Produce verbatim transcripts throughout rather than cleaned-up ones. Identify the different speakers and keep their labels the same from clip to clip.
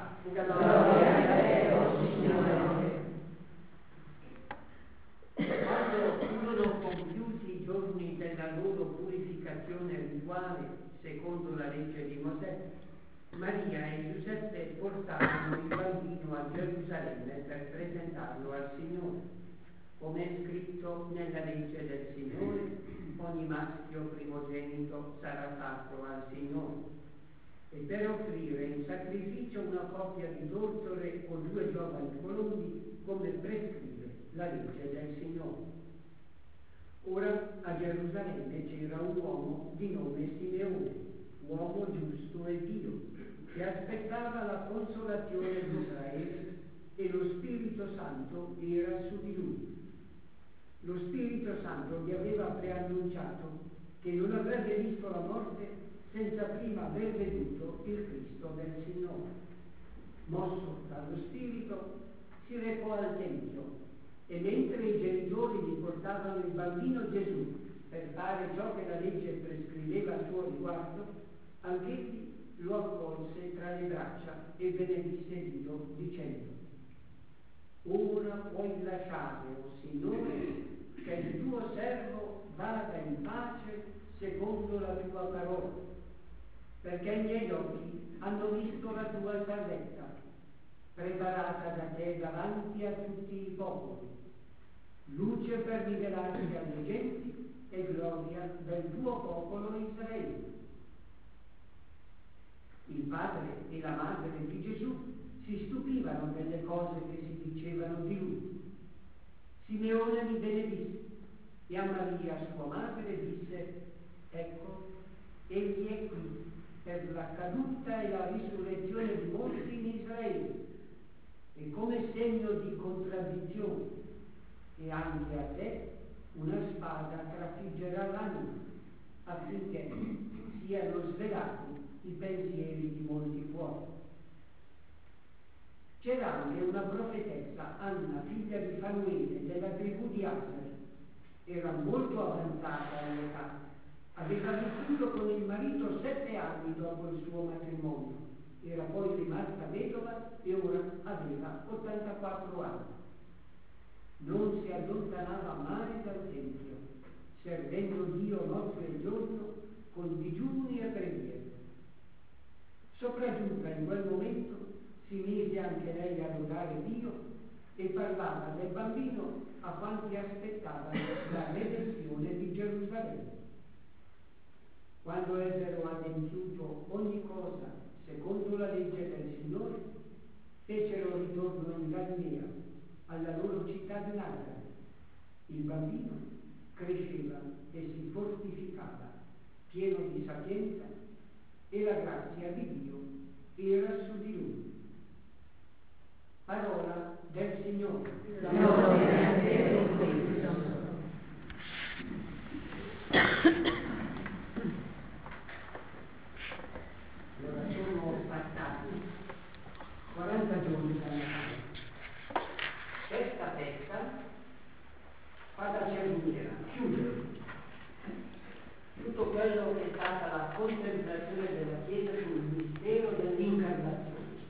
Speaker 1: eternità.
Speaker 2: Gloria a te, o Signore.
Speaker 1: Quando furono compiuti i giorni della loro purificazione rituale, secondo la legge di Mosè, Maria e Giuseppe portarono il bambino a Gerusalemme per presentarlo al Signore. Come è scritto nella legge del Signore, ogni maschio primogenito sarà sacro al Signore. E per offrire in sacrificio una coppia di tortore o due giovani colombi, come prescrive la legge del Signore. Ora a Gerusalemme c'era un uomo di nome Simeone, uomo giusto e pio, che aspettava la consolazione di Israele, e lo Spirito Santo era su di lui. Lo Spirito Santo gli aveva preannunciato che non avrebbe visto la morte senza prima aver veduto il Cristo del Signore. Mosso dallo Spirito, si recò al Tempio, e mentre i genitori gli portavano il bambino Gesù per fare ciò che la legge prescriveva a suo riguardo, anch'egli lo accolse tra le braccia e benedisse Dio dicendo: ora puoi lasciare, o Signore, che il tuo servo vada in pace secondo la tua parola, perché i miei occhi hanno visto la tua salvezza, preparata da te davanti a tutti i popoli, luce per rivelarsi alle genti e gloria del tuo popolo Israele. Il padre e la madre di Gesù si stupivano delle cose che si dicevano di lui. Simeone li benedisse e a Maria, sua madre, disse: ecco, egli è qui per la caduta e la risurrezione di molti in Israele, e come segno di contraddizione, e anche a te una spada trafiggerà l'anima, affinché siano svelati i pensieri di molti cuori. C'era anche una profetessa, Anna, figlia di Fanuele, della tribù di Aser. Era molto avanzata in età, aveva vissuto con il marito sette anni dopo il suo matrimonio, era poi rimasta vedova e ora aveva ottantaquattro anni. Non si allontanava mai dal Tempio, servendo Dio notte e giorno con digiuni e preghiere. Sopraggiunta in quel momento si mise anche lei a lodare Dio e parlava del bambino a quanti aspettavano la redenzione di Gerusalemme. Quando ebbero adempiuto ogni cosa secondo la legge del Signore, fecero ritorno in Galilea, alla loro città di Nazareth. Il bambino cresceva e si fortificava, pieno di sapienza, e la grazia di Dio era su di lui. Parola del Signore.
Speaker 2: Gloria a te, o Cristo.
Speaker 1: Allora, sono passati quaranta giorni da Natale. Questa festa fa da cerniera, chiude tutto quello che è stata la contemplazione della Chiesa sul mistero dell'incarnazione.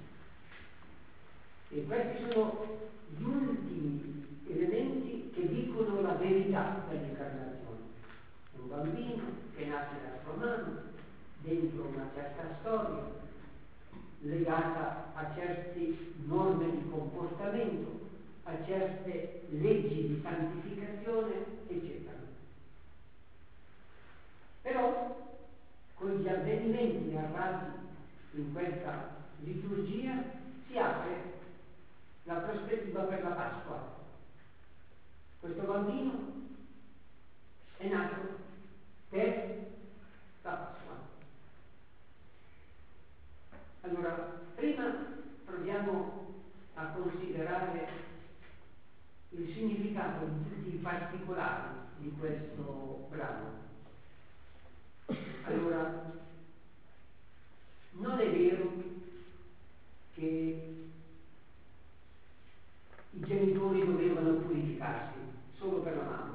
Speaker 1: E questi sono gli ultimi elementi che dicono la verità dell'incarnazione. Un bambino che nasce da sua mamma, dentro una certa storia, legata a certe norme di comportamento, a certe leggi di santificazione, eccetera. Però, con gli avvenimenti narrati in questa liturgia, si apre la prospettiva per la Pasqua. Questo bambino è nato per la Pasqua. Allora, prima proviamo a considerare il significato di tutti i particolari di questo brano. Allora, non è vero che i genitori dovevano purificarsi solo per la mamma.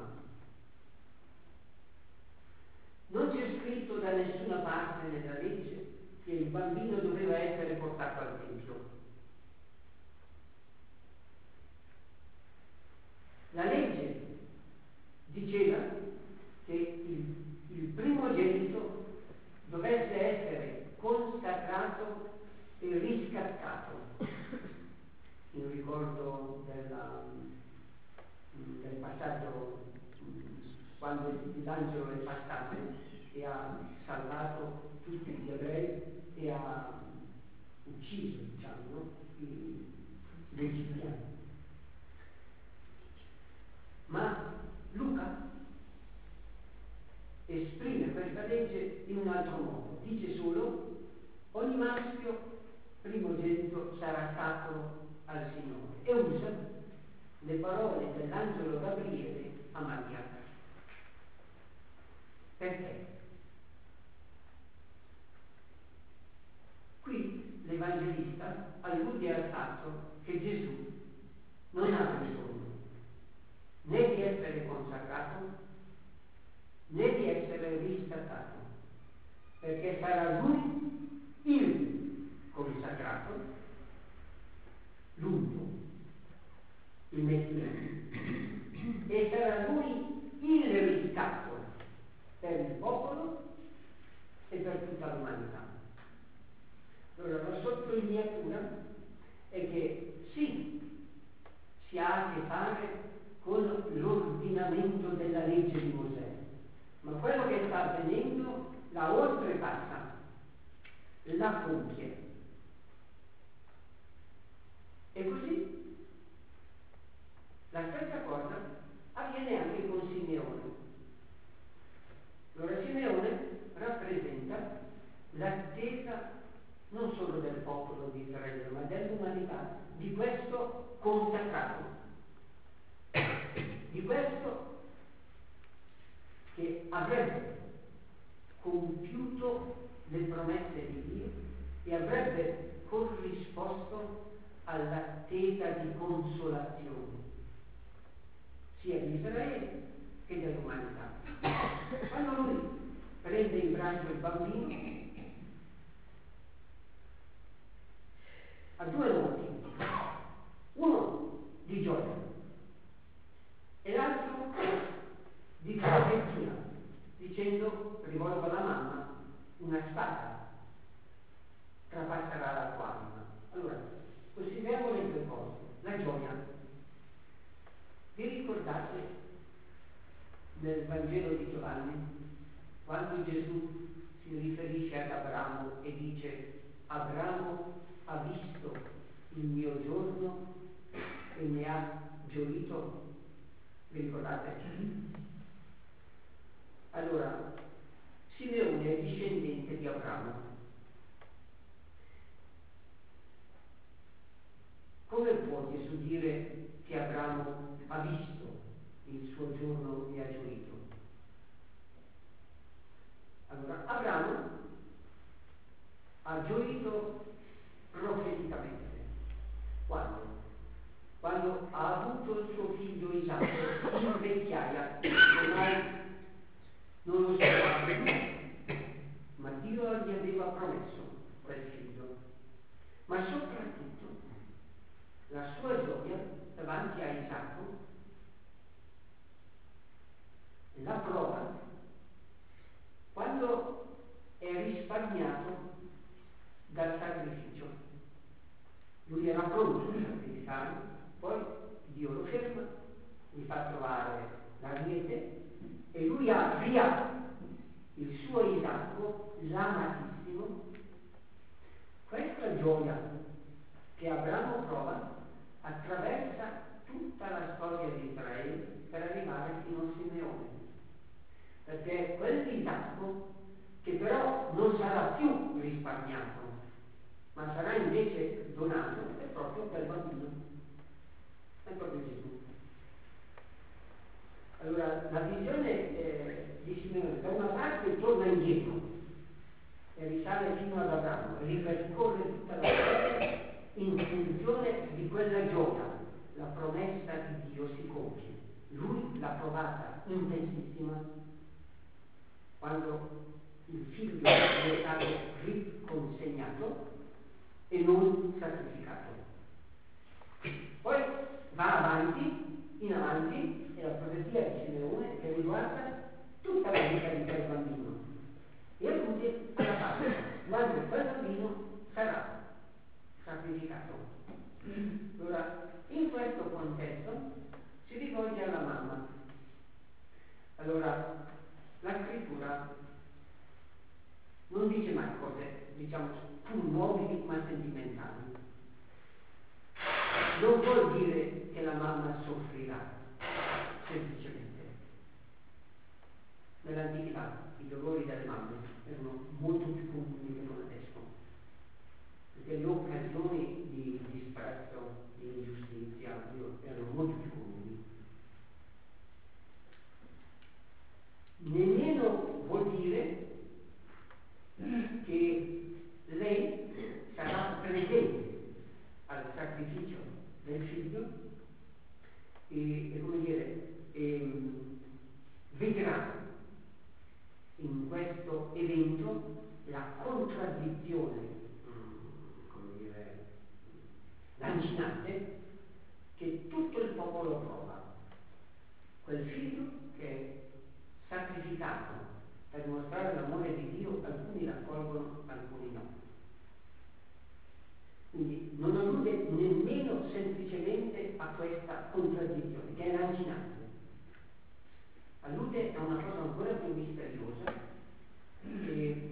Speaker 1: Non c'è scritto da nessuna parte nella legge che il bambino doveva essere portato al Tempio. passaggio quando l'angelo è passato e ha salvato tutti gli ebrei e ha ucciso, diciamo, no? I, gli egiziani. Ma Luca esprime questa legge in un altro modo. Dice solo: ogni maschio primogenito sarà sacro al Signore, e usa le parole dell'angelo Gabriele a Maria. Perché? Qui l'Evangelista allude al fatto che Gesù non ha bisogno né di essere consacrato né di essere riscattato, perché sarà lui il consacrato, l'unto, il messiano, e sarà lui il riscatto per il popolo e per tutta l'umanità. Allora, la sottolineatura è che sì, si ha a che fare con l'ordinamento della legge di Mosè, ma quello che sta avvenendo la oltrepassa, la compie. E così la stessa cosa avviene anche con Simeone. Allora Simeone rappresenta l'attesa non solo del popolo di Israele, ma dell'umanità, di questo consacrato, di questo che avrebbe compiuto le promesse di Dio e avrebbe corrisposto all'attesa di consolazione sia di Israele che dell'umanità. Quando lui prende in braccio il bambino, ha due modi: uno di gioia e l'altro di profezia, dicendo, rivolgo alla mamma, una spada trapasserà la tua anima. Allora, consideriamo le due cose. La gioia. Vi ricordate nel Vangelo di Giovanni, quando Gesù si riferisce ad Abramo e dice: Abramo ha visto il mio giorno e ne ha gioito? Vi ricordate? Allora, Simeone è discendente di Abramo. Come può Gesù dire che Abramo ha visto il suo giorno e ha gioito? Allora, Abramo ha gioito profeticamente. Quando? Quando ha avuto il suo figlio Isacco in vecchiaia, ormai non lo sapeva più, ma Dio gli aveva promesso quel figlio. Ma soprattutto la sua gioia davanti a Isacco la prova quando è risparmiato dal sacrificio. Lui era pronto a sacrificare, poi Dio lo ferma, gli fa trovare l'ariete e lui avvia il suo Isacco, l'amatissimo. Questa gioia che Abramo prova attraversa tutta la storia di Israele per arrivare fino a Simeone, perché quell'Isacco, che però non sarà più risparmiato, ma sarà invece donato, è proprio quel bambino, è proprio Gesù. Allora, la visione eh, di Simeone da una parte torna indietro e risale fino ad Abramo e ripercorre tutta la storia in funzione di quella gioia. La promessa di Dio si compie. Lui l'ha provata intensissima quando il figlio è stato riconsegnato e non sacrificato. Poi va avanti, in avanti, e la profezia di Simeone che riguarda tutta la vita di quel bambino. E allude alla parte quando quel bambino sarà sacrificato. Allora, in questo contesto si si rivolge alla mamma. Allora, la scrittura non dice mai cose, diciamo, pur nobili ma sentimentali. Non vuol dire che la mamma soffrirà, semplicemente. Nell'antichità i dolori delle mamme erano molto più comuni che non adesso, perché le occasioni di disprezzo, di ingiustizia erano molto più comuni. Nemmeno vuol dire che lei sarà presente al sacrificio del figlio e, e come dire, e, vedrà in questo evento la contraddizione, come dire, lancinante che tutto il popolo prova. Quel figlio che è sacrificato per dimostrare l'amore di Dio, alcuni l'accolgono, alcuni no. Quindi non allude nemmeno semplicemente a questa contraddizione, che è lancinante. Allude a una cosa ancora più misteriosa, e,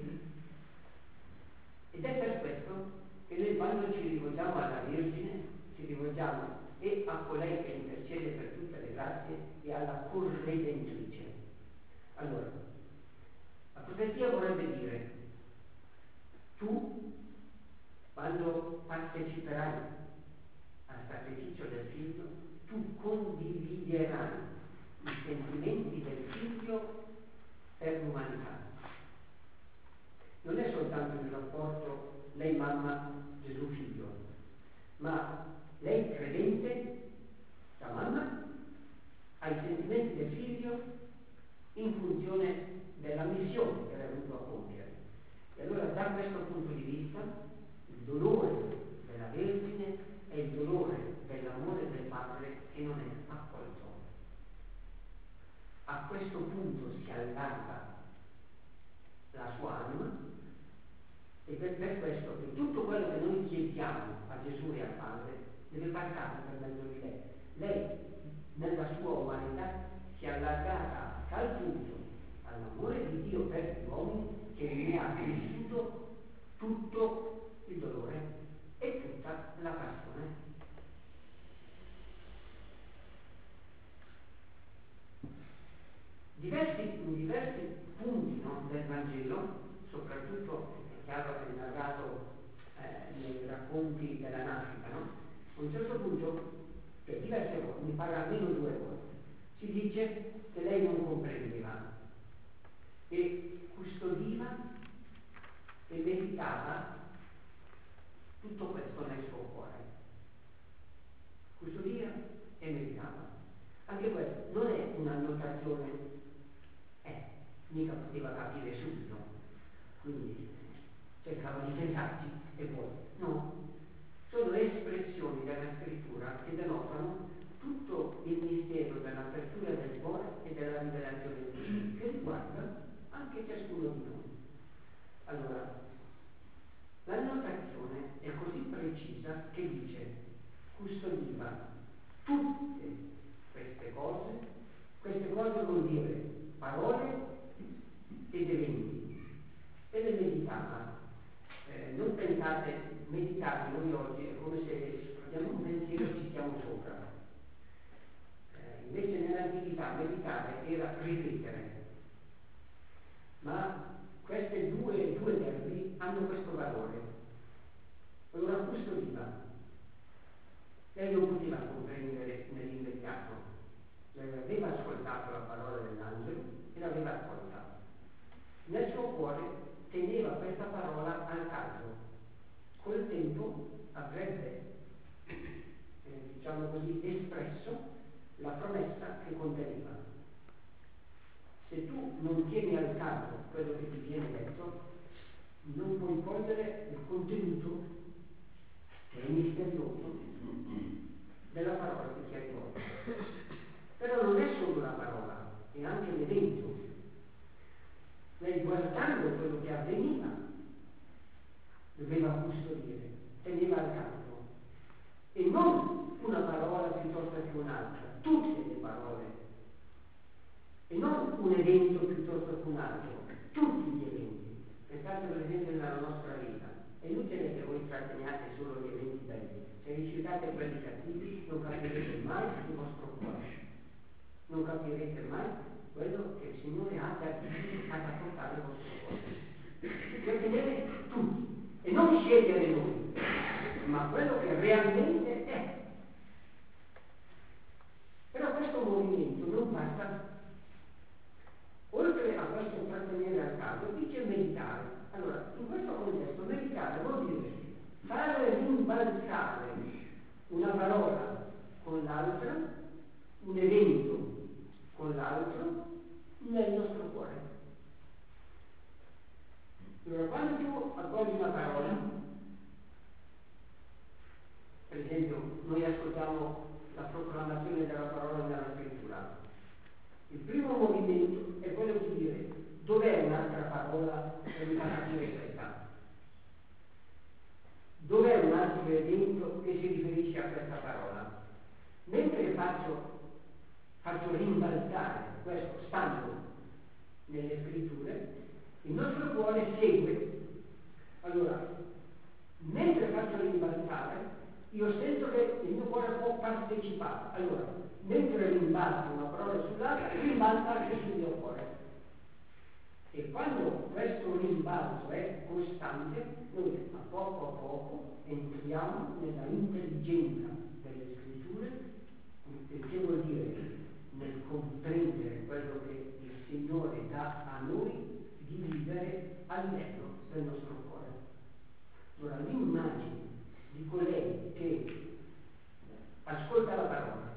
Speaker 1: ed è per questo che noi, quando ci rivolgiamo alla Vergine, ci rivolgiamo e a colei che intercede per tutte le grazie e alla corredentrice. Allora, la profezia vorrebbe dire: tu, quando parteciperai al sacrificio del figlio, tu condividerai i sentimenti del figlio per l'umanità. Non è soltanto il rapporto lei mamma, Gesù figlio, ma lei credente, la mamma, ha i sentimenti del figlio in funzione della missione che era venuto a compiere. E allora, da questo punto di vista, il dolore della Vergine è il dolore dell'amore del Padre che non è accolto. A questo punto si allarga la sua anima, ed è per questo che tutto quello che noi chiediamo a Gesù e al Padre deve passare per mezzo di lei. Lei, nella sua umanità, si è allargata a tal punto all'amore di Dio per gli uomini che ne ha vissuto tutto il dolore e tutta la passione. Diversi, in diversi punti, no, del Vangelo, soprattutto è chiaro che è narrato eh, nei racconti della nascita, no? A un certo punto, cioè diverse volte, mi pare almeno due volte, si dice che lei non comprendeva e custodiva e meditava tutto questo nel suo cuore. Custodiva e meditava. Anche questo non è un'annotazione, eh, mica poteva capire subito, quindi cercava di pensarci e poi no. Sono espressioni della scrittura che denotano tutto il mistero dell'apertura del cuore e della rivelazione di Dio, che riguarda anche ciascuno di noi. Allora, l'annotazione è così precisa che dice: custodiva tutte queste cose. Queste cose vuol dire parole ed eventi, e le meditava. Eh, non pensate, meditare noi oggi è come se abbiamo un pensiero e ci stiamo sopra. Eh, invece nell'antichità meditare era ripetere. Ma questi due, due verbi hanno questo valore. Allora custodiva. Lei non poteva comprendere nell'immediato. Lei aveva ascoltato la parola dell'angelo e l'aveva accolta. Nel suo cuore teneva questa parola al caldo. Col tempo avrebbe, eh, diciamo così, espresso la promessa che conteneva. Se tu non tieni al caldo quello che ti viene detto, non puoi cogliere il contenuto, che è misterioso, della parola che ti hai rivolto. Però non è solo la parola, è anche l'evento. Lei, guardando quello che avveniva, doveva custodire, teneva al caldo, e non una parola piuttosto che un'altra, tutte le parole, e non un evento piuttosto che un altro, tutti gli eventi. Pensate per esempio nella nostra vita, è inutile che voi tratteniate solo gli eventi belli, se rifiutate quelli cattivi non capirete mai il vostro cuore, non capirete mai quello che il Signore ha da, ha da portare al vostro cuore. Deve vedere tutti e non scegliere noi, ma quello che realmente è. Però questo movimento non basta. Oltre a questo trattenere al caso, dice meditare. Allora, in questo contesto, meditare vuol dire fare rimbalzare una parola con l'altra, un evento con l'altro, nel nostro cuore. Allora, quando tu accogli una parola, per esempio, noi ascoltiamo la proclamazione della parola nella scrittura, il primo movimento è quello di dire dov'è un'altra parola che mi fa capire questa? Dov'è un altro evento che si riferisce a questa parola? Mentre faccio, faccio rimbalzare questo stando nelle scritture, il nostro cuore segue. Allora, mentre faccio rimbalzare, io sento che il mio cuore può partecipare. Allora, mentre rimbalzo una parola sull'altra, rimbalza anche sul mio cuore. E quando questo rimbalzo è costante, noi a poco a poco entriamo nella intelligenza delle scritture, il che vuol dire nel comprendere quello che il Signore dà a noi di vivere all'interno del nostro cuore. Allora l'immagine di colei che ascolta la parola,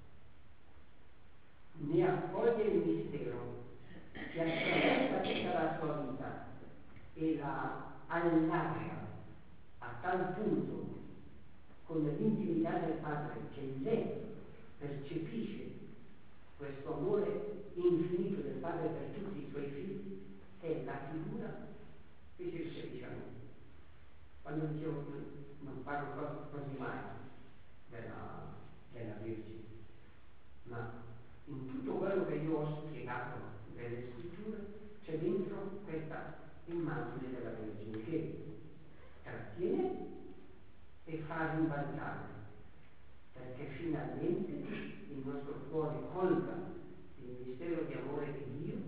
Speaker 1: ne accoglie il mistero, che attraversa tutta la sua vita e la allarga a tal punto con l'intimità del Padre che lei percepisce questo amore infinito del Padre per tutti i suoi figli, è la figura che si riferisce a noi. Quando dicevo che non parlo quasi mai della, della Vergine, ma in tutto quello che io ho spiegato delle scritture c'è dentro questa immagine della Vergine che trattiene e fa rimbalzare, perché finalmente il nostro cuore colga il mistero di amore di Dio,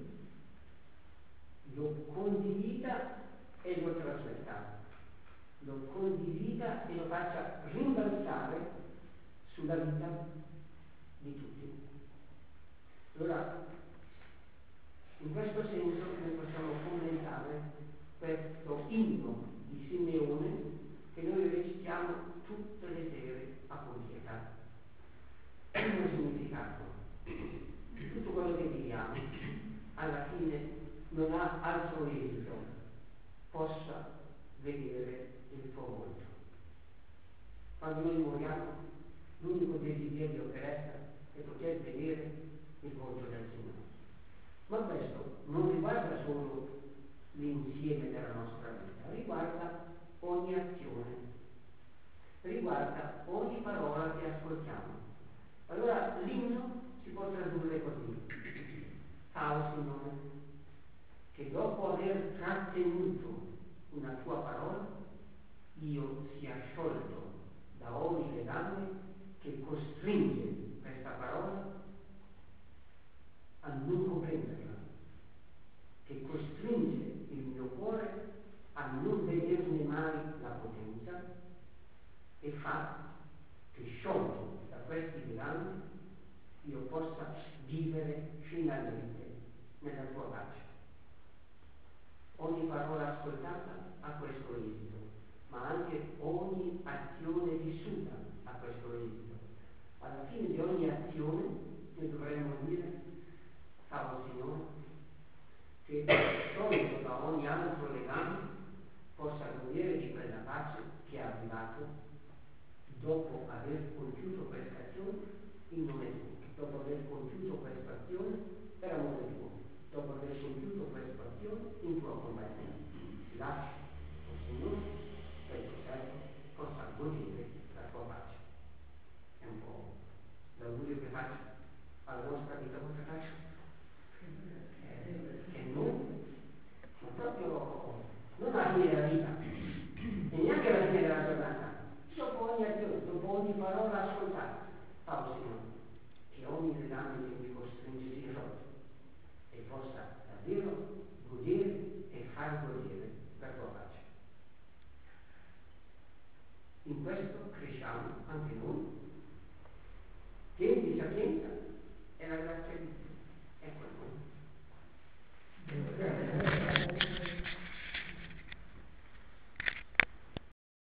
Speaker 1: lo condivida e lo trasmetta, lo condivida e lo faccia rimbalzare sulla vita di tutti. Allora, in questo senso noi possiamo commentare questo inno di Simeone che noi recitiamo tutte le sere a Coglieta. Il significato di tutto quello che viviamo alla fine non ha altro esito, possa vedere il tuo volto. Quando noi moriamo, l'unico desiderio che resta è poter vedere il volto del Signore. Ma questo non riguarda solo l'insieme della nostra vita, riguarda ogni azione, riguarda ogni parola che ascoltiamo. Allora l'inno si può tradurre così: Ciao Signore, che dopo aver trattenuto una tua parola, io sia sciolto da ogni legame che costringe questa parola a non comprenderla, che costringe il mio cuore a non vederne mai la potenza e fa che, sciolto da questi legami, io possa vivere finalmente nella tua pace. Ogni parola ascoltata ha questo esito, ma anche ogni azione vissuta ha questo esito. Alla fine di ogni azione noi dovremmo dire: Salve Signore, che sciolto da ogni altro legame possa godere di quella pace che è arrivato dopo aver compiuto questa azione in nome tuo, dopo aver compiuto questa azione per amore tuo, dopo aver compiuto questa azione in tua compagnia. Lascia, o Signore, che il tuo servo possa godere la tua pace. È un po' l'augurio che faccio alla nostra vita concreta.